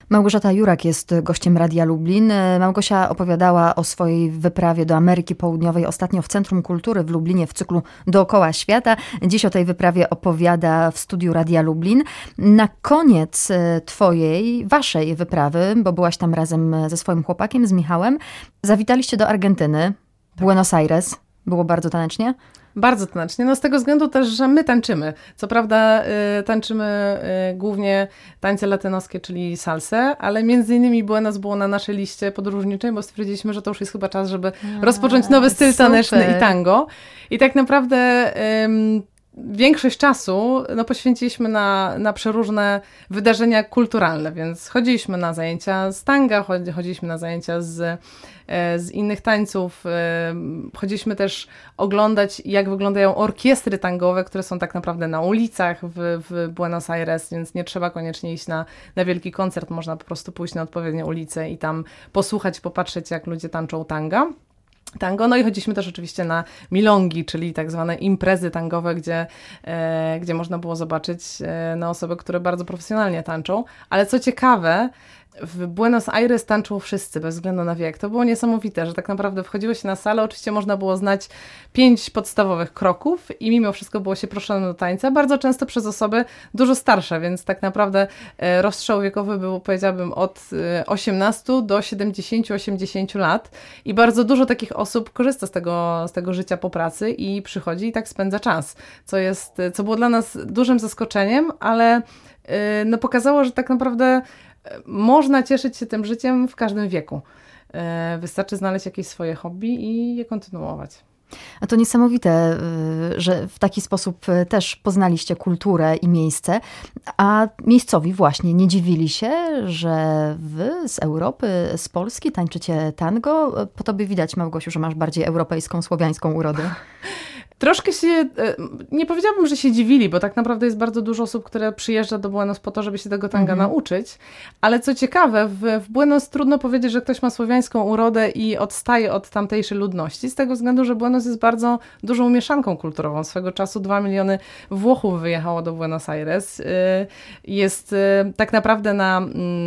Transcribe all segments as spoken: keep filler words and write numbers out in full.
Małgorzata Jurak jest gościem Radia Lublin. Małgosia opowiadała o swojej wyprawie do Ameryki Południowej ostatnio w Centrum Kultury w Lublinie w cyklu Dookoła Świata. Dziś o tej wyprawie opowiada w studiu Radia Lublin. Na koniec twojej, waszej wyprawy, bo byłaś tam razem ze swoim chłopakiem, z Michałem, zawitaliście do Argentyny, Buenos Aires. Było bardzo tanecznie? Bardzo tanecznie, no z tego względu też, że my tańczymy. Co prawda y, tańczymy y, głównie tańce latynoskie, czyli salsę, ale między innymi Buenos było na naszej liście podróżniczej, bo stwierdziliśmy, że to już jest chyba czas, żeby A, rozpocząć nowy styl super. taneczny i tango. I tak naprawdę y, większość czasu no, poświęciliśmy na, na przeróżne wydarzenia kulturalne, więc chodziliśmy na zajęcia z tanga, chodziliśmy na zajęcia z z innych tańców. Chodziliśmy też oglądać, jak wyglądają orkiestry tangowe, które są tak naprawdę na ulicach w, w Buenos Aires, więc nie trzeba koniecznie iść na, na wielki koncert, można po prostu pójść na odpowiednie ulice i tam posłuchać, popatrzeć, jak ludzie tańczą tanga. Tango. No i chodziliśmy też oczywiście na milongi, czyli tak zwane imprezy tangowe, gdzie, e, gdzie można było zobaczyć e, no, osoby, które bardzo profesjonalnie tańczą. Ale co ciekawe, w Buenos Aires tańczą wszyscy, bez względu na wiek. To było niesamowite, że tak naprawdę wchodziło się na salę, oczywiście można było znać pięć podstawowych kroków i mimo wszystko było się proszone do tańca, bardzo często przez osoby dużo starsze, więc tak naprawdę rozstrzał wiekowy był, powiedziałabym, od osiemnastu do siedemdziesięciu osiemdziesięciu lat i bardzo dużo takich osób korzysta z tego, z tego życia po pracy i przychodzi i tak spędza czas, co jest, co było dla nas dużym zaskoczeniem, ale no, pokazało, że tak naprawdę można cieszyć się tym życiem w każdym wieku. Wystarczy znaleźć jakieś swoje hobby i je kontynuować. A to niesamowite, że w taki sposób też poznaliście kulturę i miejsce, a miejscowi właśnie nie dziwili się, że wy z Europy, z Polski tańczycie tango. Po tobie widać, Małgosiu, że masz bardziej europejską, słowiańską urodę. Troszkę się, nie powiedziałabym, że się dziwili, bo tak naprawdę jest bardzo dużo osób, które przyjeżdża do Buenos po to, żeby się tego tanga mhm. nauczyć, ale co ciekawe, w, w Buenos trudno powiedzieć, że ktoś ma słowiańską urodę i odstaje od tamtejszej ludności, z tego względu, że Buenos jest bardzo dużą mieszanką kulturową. Swego czasu dwa miliony Włochów wyjechało do Buenos Aires. Jest tak naprawdę na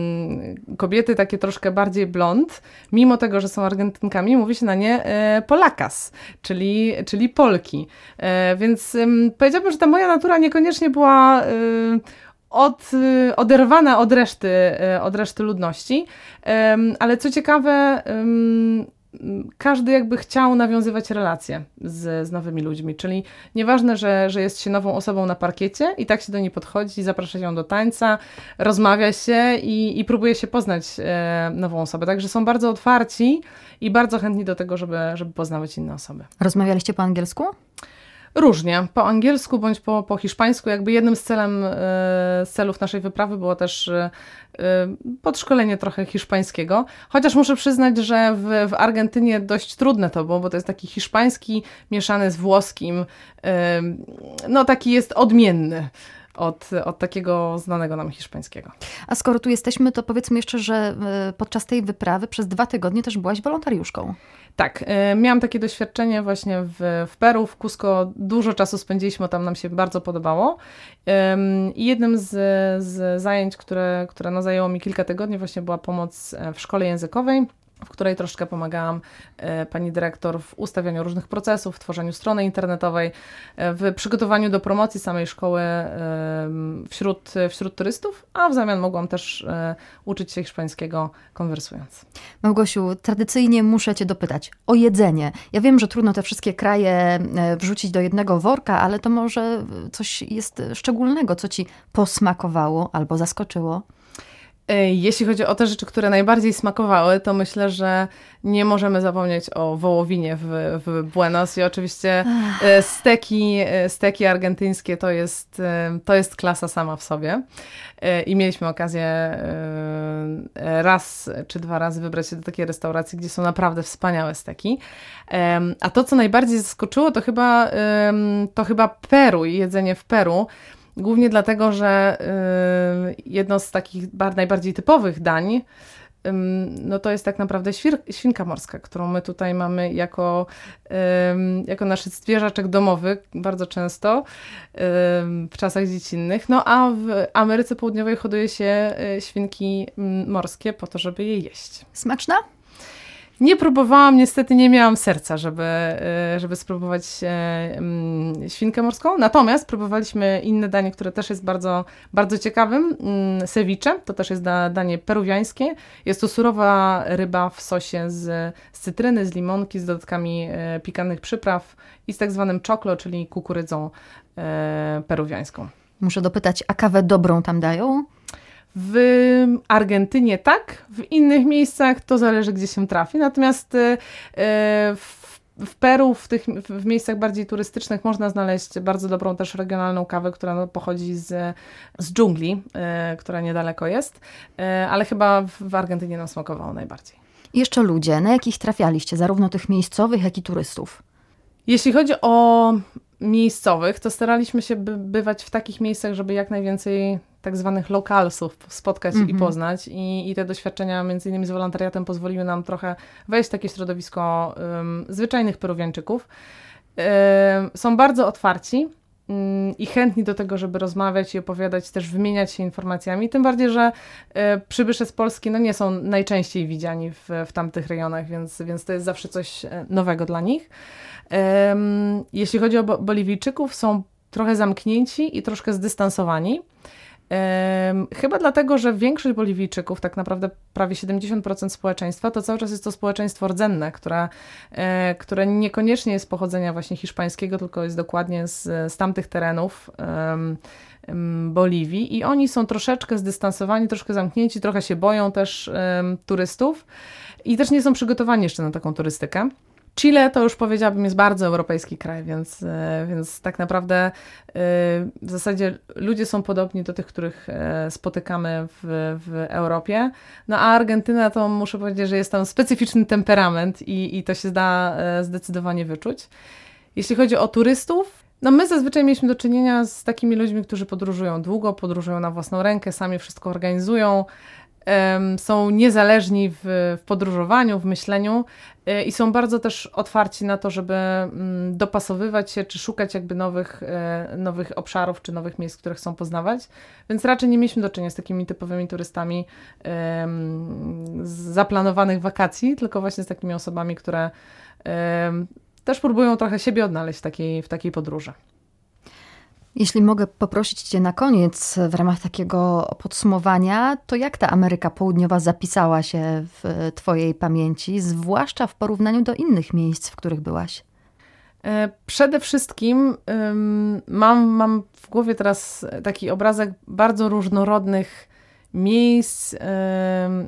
kobiety takie troszkę bardziej blond, mimo tego, że są Argentynkami, mówi się na nie Polakas, czyli, czyli Polki. Więc powiedziałabym, że ta moja natura niekoniecznie była od, oderwana od reszty, od reszty ludności, ale co ciekawe, każdy jakby chciał nawiązywać relacje z, z nowymi ludźmi, czyli nieważne, że, że jest się nową osobą na parkiecie i tak się do niej podchodzi, zaprasza ją do tańca, rozmawia się i, i próbuje się poznać e, nową osobę. Także są bardzo otwarci i bardzo chętni do tego, żeby, żeby poznawać inne osoby. Rozmawialiście po angielsku? Różnie, po angielsku bądź po, po hiszpańsku. Jakby jednym z, celem, z celów naszej wyprawy było też podszkolenie trochę hiszpańskiego. Chociaż muszę przyznać, że w, w Argentynie dość trudne to było, bo to jest taki hiszpański mieszany z włoskim. No taki jest odmienny od, od takiego znanego nam hiszpańskiego. A skoro tu jesteśmy, to powiedzmy jeszcze, że podczas tej wyprawy przez dwa tygodnie też byłaś wolontariuszką. Tak, y, miałam takie doświadczenie właśnie w, w Peru, w Cusco. Dużo czasu spędziliśmy, tam nam się bardzo podobało. Ym, I jednym z, z zajęć, które, które no, zajęło mi kilka tygodni, właśnie była pomoc w szkole językowej, w której troszkę pomagałam e, pani dyrektor w ustawianiu różnych procesów, w tworzeniu strony internetowej, e, w przygotowaniu do promocji samej szkoły e, wśród, wśród turystów, a w zamian mogłam też e, uczyć się hiszpańskiego konwersując. Małgosiu, tradycyjnie muszę cię dopytać o jedzenie. Ja wiem, że trudno te wszystkie kraje wrzucić do jednego worka, ale to może coś jest szczególnego, co ci posmakowało albo zaskoczyło? Jeśli chodzi o te rzeczy, które najbardziej smakowały, to myślę, że nie możemy zapomnieć o wołowinie w, w Buenos i oczywiście steki, steki argentyńskie to jest, to jest klasa sama w sobie i mieliśmy okazję raz czy dwa razy wybrać się do takiej restauracji, gdzie są naprawdę wspaniałe steki. A to, co najbardziej zaskoczyło, to chyba, to chyba Peru i jedzenie w Peru. Głównie dlatego, że y, jedno z takich bar, najbardziej typowych dań no to jest tak naprawdę świr, świnka morska, którą my tutaj mamy jako, jako nasz zwierzaczek domowy bardzo często w czasach dziecinnych. No a w Ameryce Południowej hoduje się świnki morskie po to, żeby je jeść. Smaczna? Nie próbowałam, niestety nie miałam serca, żeby, żeby spróbować świnkę morską. Natomiast próbowaliśmy inne danie, które też jest bardzo, bardzo ciekawym. Ceviche, to też jest danie peruwiańskie. Jest to surowa ryba w sosie z, z cytryny, z limonki, z dodatkami piekannych przypraw i z tak zwanym choclo, czyli kukurydzą peruwiańską. Muszę dopytać, a kawę dobrą tam dają? W Argentynie tak, w innych miejscach to zależy, gdzie się trafi. Natomiast w, w Peru, w tych w miejscach bardziej turystycznych można znaleźć bardzo dobrą też regionalną kawę, która pochodzi z, z dżungli, która niedaleko jest, ale chyba w Argentynie nam smakowało najbardziej. I jeszcze ludzie, na jakich trafialiście, zarówno tych miejscowych, jak i turystów? Jeśli chodzi o miejscowych, to staraliśmy się by, bywać w takich miejscach, żeby jak najwięcej tak zwanych lokalsów spotkać mm-hmm. i poznać. I, I te doświadczenia między innymi z wolontariatem pozwoliły nam trochę wejść w takie środowisko um, zwyczajnych Peruwiańczyków. Um, są bardzo otwarci um, i chętni do tego, żeby rozmawiać i opowiadać, też wymieniać się informacjami. Tym bardziej, że um, przybysze z Polski no, nie są najczęściej widziani w, w tamtych rejonach, więc, więc to jest zawsze coś nowego dla nich. Um, jeśli chodzi o Boliwijczyków, są trochę zamknięci i troszkę zdystansowani. Um, chyba dlatego, że większość Boliwijczyków, tak naprawdę prawie siedemdziesiąt procent społeczeństwa, to cały czas jest to społeczeństwo rdzenne, które, e, które niekoniecznie jest pochodzenia właśnie hiszpańskiego, tylko jest dokładnie z, z tamtych terenów um, um, Boliwii i oni są troszeczkę zdystansowani, troszkę zamknięci, trochę się boją też um, turystów i też nie są przygotowani jeszcze na taką turystykę. Chile to już powiedziałabym jest bardzo europejski kraj, więc, więc tak naprawdę w zasadzie ludzie są podobni do tych, których spotykamy w, w Europie. No a Argentyna to muszę powiedzieć, że jest tam specyficzny temperament i, i to się da zdecydowanie wyczuć. Jeśli chodzi o turystów, no my zazwyczaj mieliśmy do czynienia z takimi ludźmi, którzy podróżują długo, podróżują na własną rękę, sami wszystko organizują. Są niezależni w, w podróżowaniu, w myśleniu i są bardzo też otwarci na to, żeby dopasowywać się, czy szukać jakby nowych, nowych obszarów, czy nowych miejsc, które chcą poznawać. Więc raczej nie mieliśmy do czynienia z takimi typowymi turystami z zaplanowanych wakacji, tylko właśnie z takimi osobami, które też próbują trochę siebie odnaleźć w takiej, w takiej podróży. Jeśli mogę poprosić Cię na koniec w ramach takiego podsumowania, to jak ta Ameryka Południowa zapisała się w Twojej pamięci, zwłaszcza w porównaniu do innych miejsc, w których byłaś? Przede wszystkim um, mam, mam w głowie teraz taki obrazek bardzo różnorodnych miejsc um,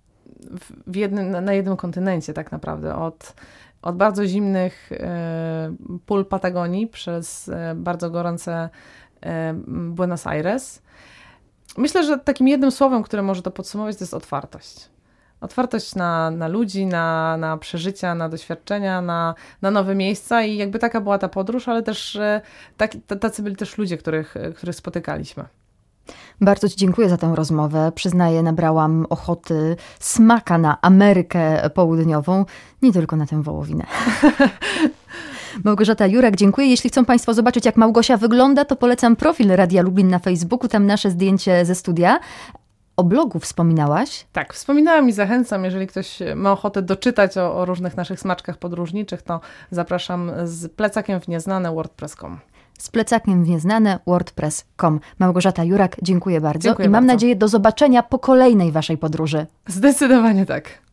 w jednym, na jednym kontynencie tak naprawdę, od Od bardzo zimnych e, pól Patagonii przez e, bardzo gorące e, Buenos Aires. Myślę, że takim jednym słowem, które może to podsumować, to jest otwartość. Otwartość na, na ludzi, na, na przeżycia, na doświadczenia, na, na nowe miejsca i jakby taka była ta podróż, ale też e, tak, tacy byli też ludzie, których, których spotykaliśmy. Bardzo Ci dziękuję za tę rozmowę. Przyznaję, nabrałam ochoty, smaka na Amerykę Południową, nie tylko na tę wołowinę. Małgorzata Jurak, dziękuję. Jeśli chcą Państwo zobaczyć, jak Małgosia wygląda, to polecam profil Radia Lublin na Facebooku, tam nasze zdjęcie ze studia. O blogu wspominałaś? Tak, wspominałam i zachęcam, jeżeli ktoś ma ochotę doczytać o, o różnych naszych smaczkach podróżniczych, to zapraszam z plecakiem w nieznane wordpress kropka com. Z plecakiem w nieznane wordpress kropka com. Małgorzata Jurak, dziękuję bardzo. Dziękuję i mam bardzo. nadzieję do zobaczenia po kolejnej Waszej podróży. Zdecydowanie tak.